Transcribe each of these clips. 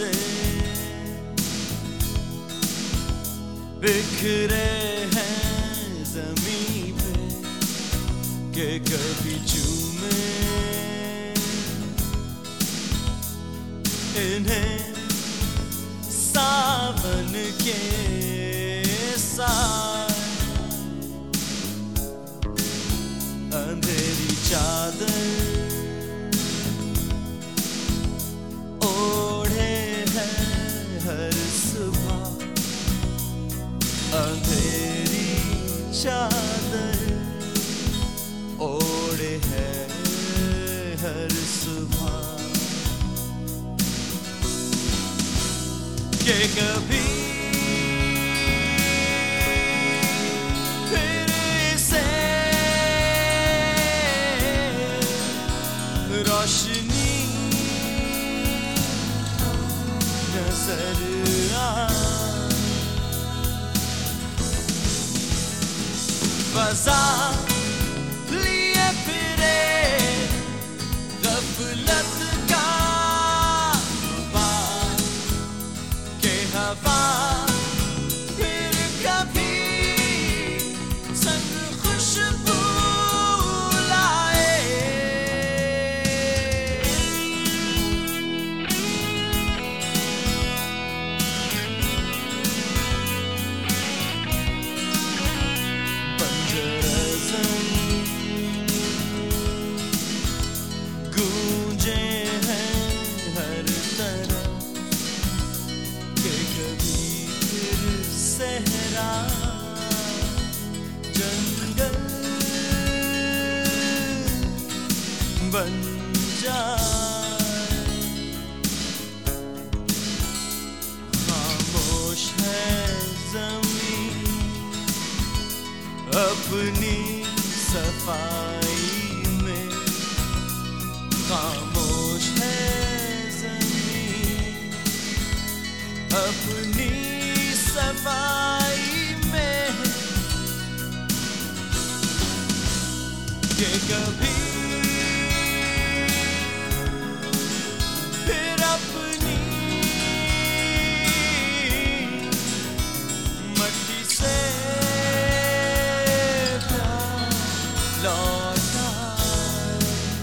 से बिखरे हैं ज़मीं पे के कभी चूमे इन्हें सावन के साथ अंधेरी चादर ओढ़े हैं हर सुबह अंधेरी चादर ओढ़े हैं हर सुबह के कभी फिर से रोशनी नजर फज़ा लिए फिरे गफलत का बार के हवा फिर कभी संग खुशबू लाए गूंजे हैं हर तरफ के कभी फिर सहरा जंगल बन जाए खामोश है ज़मीन अपनी सफाई में खामोश है ज़मीन अपनी सफाई में कि कभी फिर अपनी मट्टी से प्यार लौटाए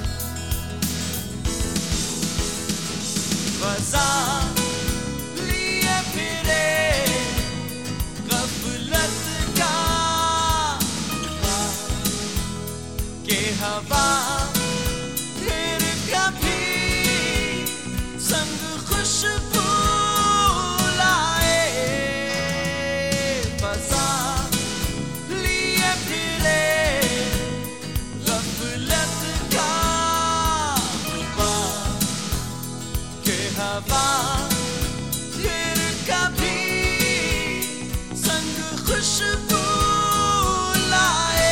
फज़ा लिए फिरे गफलत का के हवा फिर कभी संग खुशबू लाए फज़ा लिए फिरे गफलत का के हवा फिर कभी संग खुशबू लाए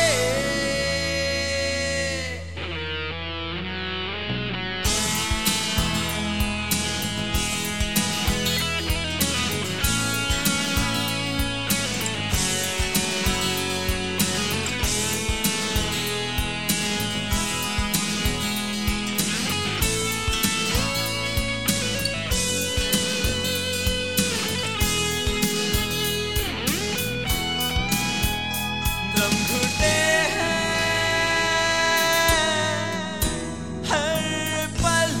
दम घुटे हैं हर पल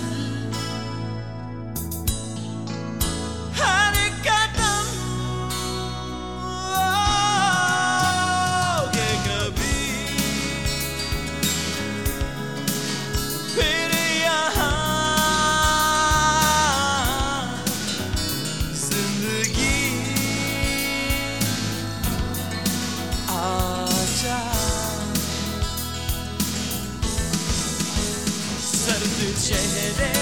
हर कदम के कभी फिर यहाँ जिंदगी आजा सर्द चेहरे